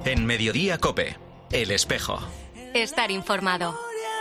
En Mediodía COPE, El Espejo. Estar informado.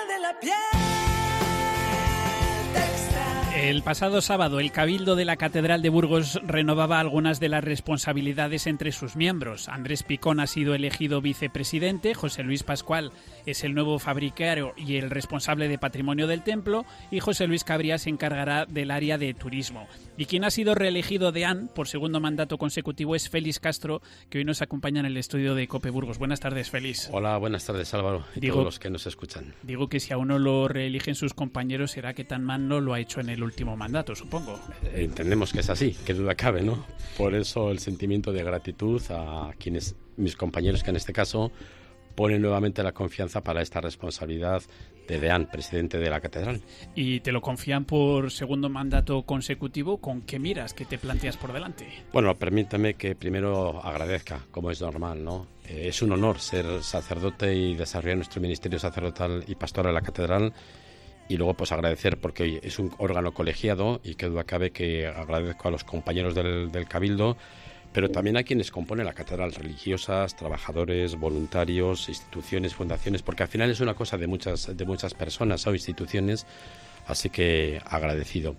El pasado sábado, el Cabildo de la Catedral de Burgos renovaba algunas de las responsabilidades entre sus miembros. Andrés Picón ha sido elegido vicepresidente, José Luis Pascual es el nuevo fabricario y el responsable de patrimonio del templo, y José Luis Cabría se encargará del área de turismo. Y quien ha sido reelegido deán por segundo mandato consecutivo es Félix Castro, que hoy nos acompaña en el estudio de COPE Burgos. Buenas tardes, Félix. Hola, buenas tardes, Álvaro, y todos los que nos escuchan. Digo que si a uno lo reeligen sus compañeros, será que tan mal no lo ha hecho en el último mandato, supongo. Entendemos que es así, qué duda cabe, ¿no? Por eso el sentimiento de gratitud a quienes, mis compañeros, que en este caso ponen nuevamente la confianza para esta responsabilidad de deán, presidente de la catedral. ¿Y te lo confían por segundo mandato consecutivo? ¿Con qué miras? ¿Qué te planteas por delante? Bueno, permítame que primero agradezca, como es normal, ¿no? Es un honor ser sacerdote y desarrollar nuestro ministerio sacerdotal y pastoral en la catedral. Y luego pues agradecer, porque hoy es un órgano colegiado, y qué duda cabe que agradezco a los compañeros del Cabildo, pero también a quienes componen la catedral, religiosas, trabajadores, voluntarios, instituciones, fundaciones, porque al final es una cosa de muchas personas o instituciones, así que agradecido.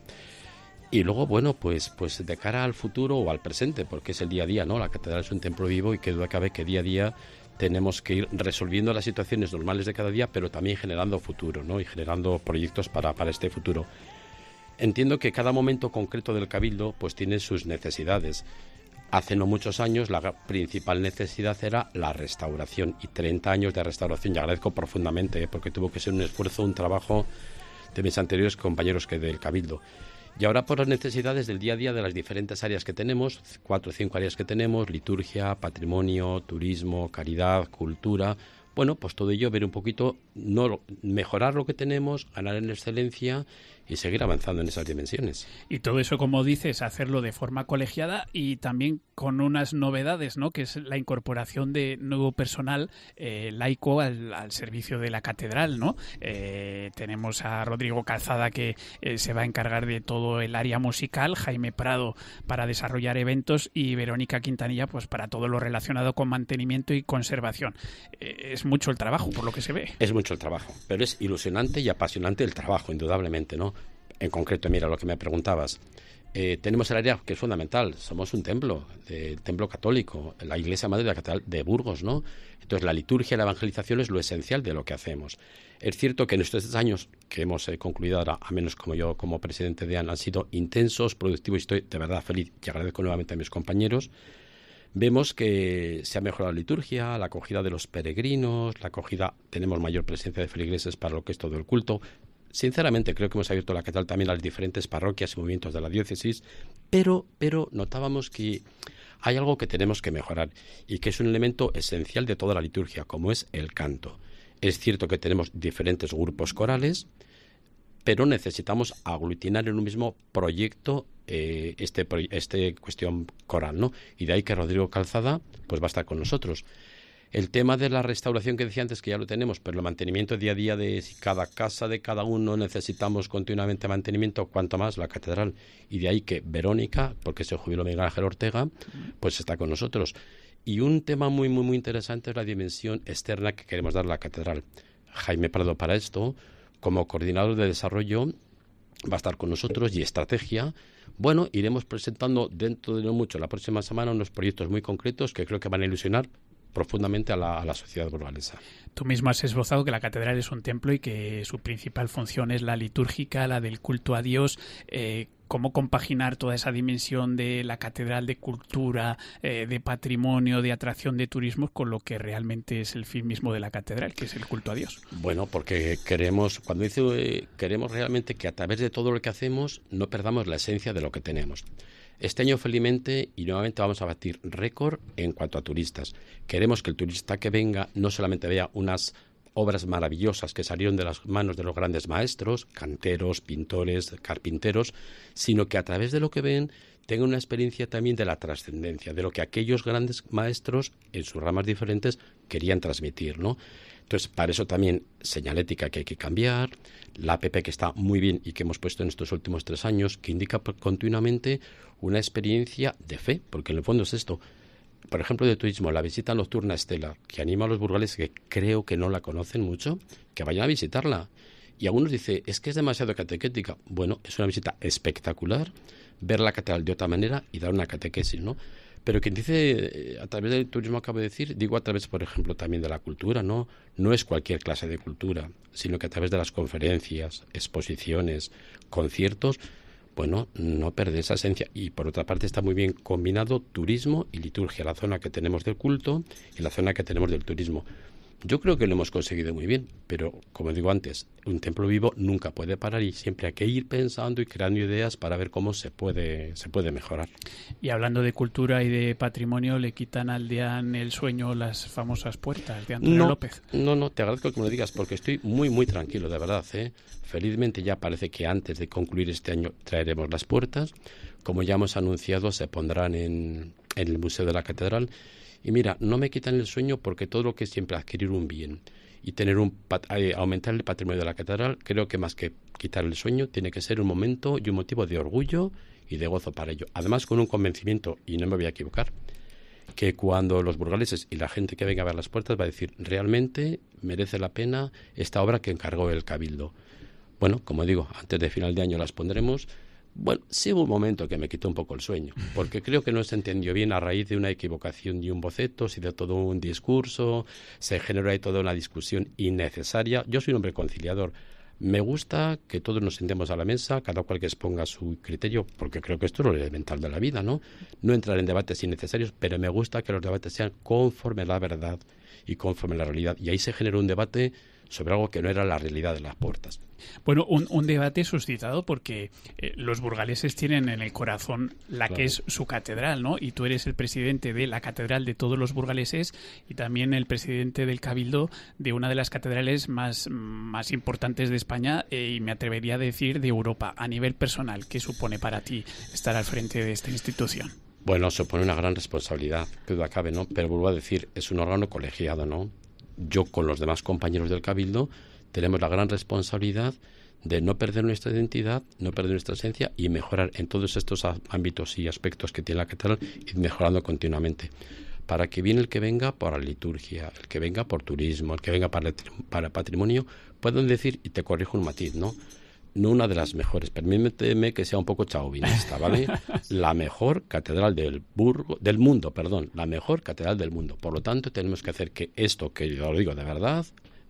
Y luego, bueno, pues de cara al futuro o al presente, porque es el día a día, ¿no? La catedral es un templo vivo y qué duda cabe que día a día tenemos que ir resolviendo las situaciones normales de cada día, pero también generando futuro, ¿no? Y generando proyectos para este futuro. Entiendo que cada momento concreto del Cabildo pues tiene sus necesidades. Hace no muchos años la principal necesidad era la restauración, y 30 años de restauración, y agradezco profundamente, porque tuvo que ser un esfuerzo, un trabajo de mis anteriores compañeros que del Cabildo. Y ahora por las necesidades del día a día de las diferentes áreas que tenemos, 4 o 5 áreas que tenemos, liturgia, patrimonio, turismo, caridad, cultura, bueno, pues todo ello ver un poquito, mejorar lo que tenemos, ganar en excelencia y seguir avanzando en esas dimensiones. Y todo eso, como dices, hacerlo de forma colegiada y también con unas novedades, ¿no? Que es la incorporación de nuevo personal laico al servicio de la catedral, ¿no? Tenemos a Rodrigo Calzada, que se va a encargar de todo el área musical, Jaime Prado para desarrollar eventos, y Verónica Quintanilla pues para todo lo relacionado con mantenimiento y conservación. Es mucho el trabajo, por lo que se ve. Es mucho el trabajo, pero es ilusionante y apasionante el trabajo, indudablemente, ¿no? En concreto, mira lo que me preguntabas. Tenemos el área que es fundamental. Somos un templo católico, la Iglesia Madre de la Catedral de Burgos, ¿no? Entonces, la liturgia y la evangelización es lo esencial de lo que hacemos. Es cierto que en estos 3 años que hemos concluido ahora, a menos como yo, como presidente de AN, han sido intensos, productivos, y estoy de verdad feliz y agradezco nuevamente a mis compañeros. Vemos que se ha mejorado la liturgia, la acogida de los peregrinos, tenemos mayor presencia de feligreses para lo que es todo el culto. Sinceramente, creo que hemos abierto la catedral también a las diferentes parroquias y movimientos de la diócesis, pero notábamos que hay algo que tenemos que mejorar y que es un elemento esencial de toda la liturgia, como es el canto. Es cierto que tenemos diferentes grupos corales, pero necesitamos aglutinar en un mismo proyecto este cuestión coral, ¿no? Y de ahí que Rodrigo Calzada pues va a estar con nosotros. El tema de la restauración que decía antes, que ya lo tenemos, pero el mantenimiento día a día de si cada casa de cada uno necesitamos continuamente mantenimiento, cuanto más la catedral. Y de ahí que Verónica, porque se jubiló Miguel Ángel Ortega, pues está con nosotros. Y un tema muy, muy, muy interesante es la dimensión externa que queremos dar a la catedral. Jaime Prado para esto, como coordinador de desarrollo, va a estar con nosotros, y estrategia. Bueno, iremos presentando dentro de no mucho, la próxima semana, unos proyectos muy concretos que creo que van a ilusionar profundamente a la sociedad burgalesa. Tú mismo has esbozado que la catedral es un templo y que su principal función es la litúrgica, la del culto a Dios. ¿Cómo compaginar toda esa dimensión de la catedral, de cultura, de patrimonio, de atracción de turismo, con lo que realmente es el fin mismo de la catedral, que es el culto a Dios? Bueno, porque queremos realmente que a través de todo lo que hacemos no perdamos la esencia de lo que tenemos. Este año, felizmente, y nuevamente vamos a batir récord en cuanto a turistas. Queremos que el turista que venga no solamente vea unas obras maravillosas que salieron de las manos de los grandes maestros, canteros, pintores, carpinteros, sino que a través de lo que ven tengan una experiencia también de la trascendencia, de lo que aquellos grandes maestros en sus ramas diferentes querían transmitir, ¿no? Entonces, para eso también señalética que hay que cambiar, la app que está muy bien y que hemos puesto en estos últimos 3 años, que indica continuamente una experiencia de fe, porque en el fondo es esto. por ejemplo, de turismo, la visita nocturna a Estela, que anima a los burgaleses que creo que no la conocen mucho, que vayan a visitarla. Y algunos dicen, es que es demasiado catequética. Bueno, es una visita espectacular, ver la catedral de otra manera y dar una catequesis, ¿no? Pero quien dice, a través del turismo acabo de decir, digo a través, por ejemplo, también de la cultura, ¿no? No es cualquier clase de cultura, sino que a través de las conferencias, exposiciones, conciertos, bueno, no perder esa esencia. Y por otra parte está muy bien combinado turismo y liturgia, la zona que tenemos del culto y la zona que tenemos del turismo. Yo creo que lo hemos conseguido muy bien, pero como digo antes, un templo vivo nunca puede parar y siempre hay que ir pensando y creando ideas para ver cómo se puede mejorar. Y hablando de cultura y de patrimonio, ¿le quitan al DEAN el sueño las famosas puertas de Antonio López? No, te agradezco que me lo digas porque estoy muy, muy tranquilo, de verdad, ¿eh? Felizmente ya parece que antes de concluir este año traeremos las puertas. Como ya hemos anunciado, se pondrán en el Museo de la Catedral. Y mira, no me quitan el sueño porque todo lo que es siempre adquirir un bien y tener aumentar el patrimonio de la catedral, creo que más que quitar el sueño, tiene que ser un momento y un motivo de orgullo y de gozo para ello. Además, con un convencimiento, y no me voy a equivocar, que cuando los burgaleses y la gente que venga a ver las puertas va a decir, realmente merece la pena esta obra que encargó el Cabildo. Bueno, como digo, antes de final de año las pondremos. Bueno, sí hubo un momento que me quitó un poco el sueño, porque creo que no se entendió bien a raíz de una equivocación de un boceto, si de todo un discurso, se generó ahí toda una discusión innecesaria. Yo soy un hombre conciliador. Me gusta que todos nos sentemos a la mesa, cada cual que exponga su criterio, porque creo que esto es lo elemental de la vida, ¿no? No entrar en debates innecesarios, pero me gusta que los debates sean conforme a la verdad y conforme a la realidad. Y ahí se generó un debate sobre algo que no era la realidad de las puertas. Bueno, un debate suscitado porque los burgaleses tienen en el corazón la que es su catedral, ¿no? Y tú eres el presidente de la catedral de todos los burgaleses y también el presidente del Cabildo de una de las catedrales más importantes de España y me atrevería a decir de Europa. A nivel personal, ¿qué supone para ti estar al frente de esta institución? Bueno, supone una gran responsabilidad, que duda cabe, ¿no? Pero vuelvo a decir, es un órgano colegiado, ¿no? Yo con los demás compañeros del Cabildo tenemos la gran responsabilidad de no perder nuestra identidad, no perder nuestra esencia y mejorar en todos estos ámbitos y aspectos que tiene la catedral, ir mejorando continuamente. Para que bien el que venga por la liturgia, el que venga por turismo, el que venga para patrimonio, puedan decir, y te corrijo un matiz, ¿no? No una de las mejores, permíteme que sea un poco chauvinista, ¿vale? La mejor catedral del mundo, la mejor catedral del mundo. Por lo tanto, tenemos que hacer que esto, que yo lo digo de verdad,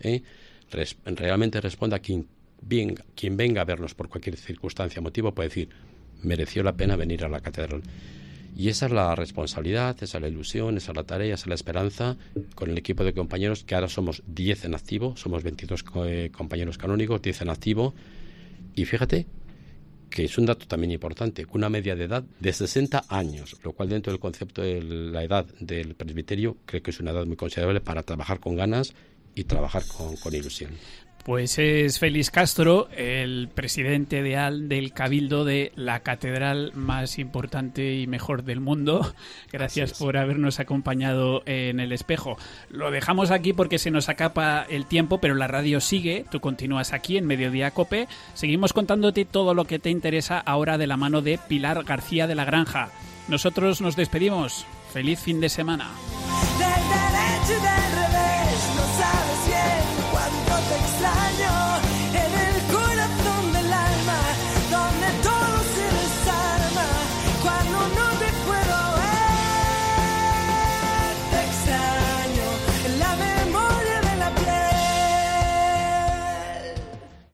realmente responda a quien venga a vernos por cualquier circunstancia, motivo, puede decir, mereció la pena venir a la catedral. Y esa es la responsabilidad, esa es la ilusión, esa es la tarea, esa es la esperanza con el equipo de compañeros, que ahora somos 10 en activo, somos 22 compañeros canónigos, 10 en activo. Y fíjate que es un dato también importante, una media de edad de 60 años, lo cual dentro del concepto de la edad del presbiterio creo que es una edad muy considerable para trabajar con ganas y trabajar con ilusión. Pues es Félix Castro, el presidente del Cabildo de la catedral más importante y mejor del mundo. Gracias por habernos acompañado en El Espejo. Lo dejamos aquí porque se nos acaba el tiempo, pero la radio sigue. Tú continúas aquí en Mediodía COPE. Seguimos contándote todo lo que te interesa ahora de la mano de Pilar García de la Granja. Nosotros nos despedimos. Feliz fin de semana.